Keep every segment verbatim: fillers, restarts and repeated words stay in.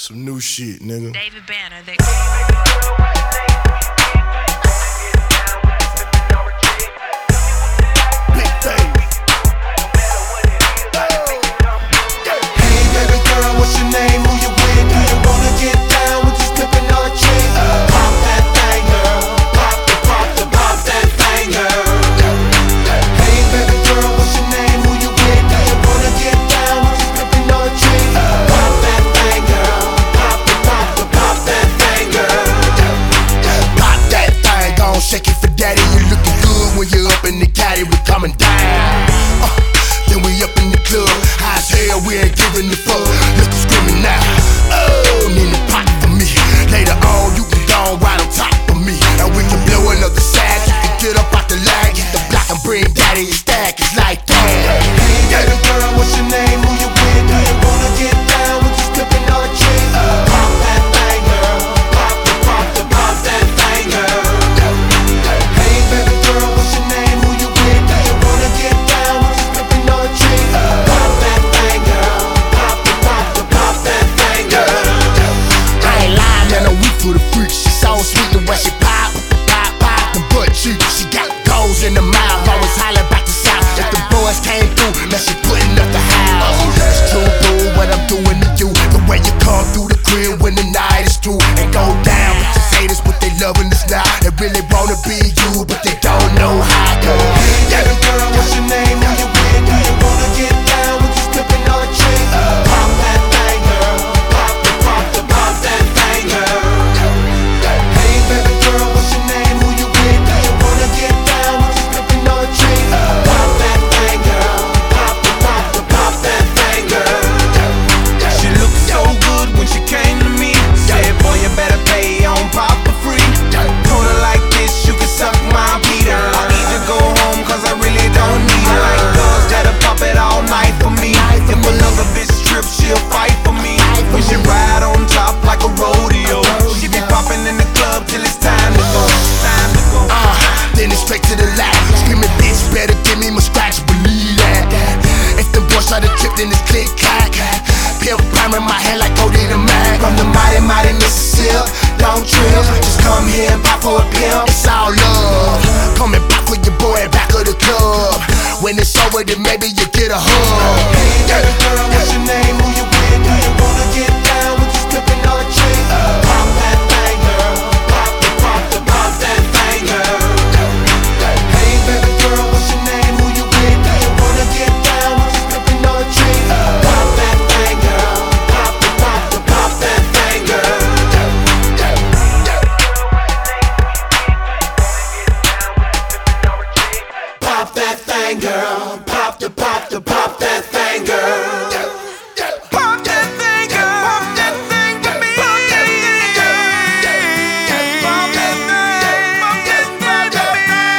Some new shit, nigga. David Banner, the big thing. Hey baby girl, what's your name? Who you with? Do you wanna get down with this flipping on a chick? Pop that thing, girl. Pop the, pop the, pop that thing, girl. Hey baby girl, what's your name? Who you with? Do you wanna get down with this flipping on a chick? Pop that thing, girl. Pop the, pop the, pop that thing, girl. Pop that thing, gon' shake it for daddy. You looking good when you're up in the caddy. We coming down. Uh, then we up in the club. High as hell, we ain't giving a fuck. Look who's screaming now. Oh, need a pot for me. Later on, you can go right on top of me. And we can blow another sack. You can get up out the lag, hit the block and bring daddy a stack. It's like that. Hey baby girl, what's your name? Who you with? Do you wanna get down with this flipping on a chick? Pop that thing, girl. Pop the, pop the, pop that thing, girl. Hey baby girl, what's your name? Who you with? Do you wanna get down with this flipping on a chick? Pop that thing, girl. Pop the, pop the, pop that thing, girl. I ain't lying, man, a week for the freak. She so sweet the way she pop, pop, pop, the butt cheek. She got goals in the mouth, always holler back to south. If the boys came through, now she putting up the house. It's true, boo, what I'm doing to you. The way you come through the crib when the night is through and go down. But just haters, but they loving us now. They really wanna be you, but they don't know how to. Hey baby girl, what's your name? Who you with? Do you wanna get down with this flipping on a chick? Pop that thing, girl. Pop the, pop the, pop that thing, girl. Hey baby girl, what's your name? Who you with? Do you wanna get down with this flipping on a chick? Pop that thing, girl. Pop the, pop the, pop that thing, girl. She looked so good when she came to me. Said, boy, you better pay on pop for free. Told her like this, you can suck my Peter. I need to go home cause I really don't need her. Like girls that'll pop it all night for me. If another bitch trips, she'll fight for me. We should ride on top like a rodeo. She be popping in the club till it's time to go. Time to go. Uh, then it's straight to the lap. Screaming, bitch, better give me my scratch, believe that. If the boys try to trip, then it's click clack. Pimp priming my head like Cody the man. From the mighty, mighty Mississippi, don't trip. Just come here and pop for a pimp. It's all love. Come and pop with your boy back of the club. When it's over, then maybe you get a hug. Hey baby girl, what's your name? Who you with? Do you wanna get down with this flipping on a chick? Pop that thing, girl. Pop the, pop the, pop that thing, girl. Hey baby girl, what's your name? Who you with? Do you wanna get down with this flipping on a chick? Pop that thing, girl. Pop the, pop the, pop that thing, girl. Pop that thing, girl. Pop the, pop the, pop that thing, girl. Pop that thing, girl. Pop that thing for me. Pop that thing, girl. Pop that thing. Pop that thing for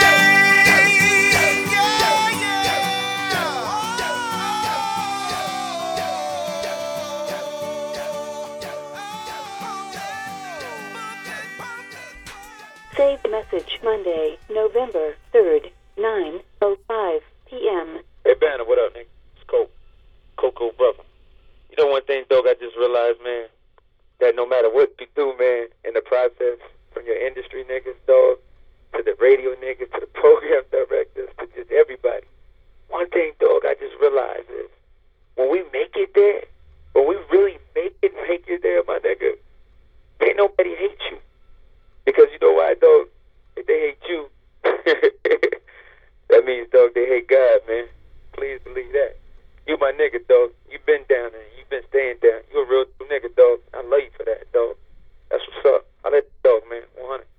me. Saved message Monday, November third, nine oh five p.m. Hey, Banner, what up, nigga? It's Coke. Coco brother. You know one thing, dog, I just realized, man, that no matter what you do, man, in the process, from your industry niggas, dog, to the radio niggas, to the program directors, to just everybody, one thing, dog, I just realized is when we make it there, when we really make it, make it there, my nigga, ain't nobody hate you. Because you know why, dog? If they hate you, that means, dog, they hate God, man. Please believe that. You my nigga, dog. You been down there. You been staying down. You a real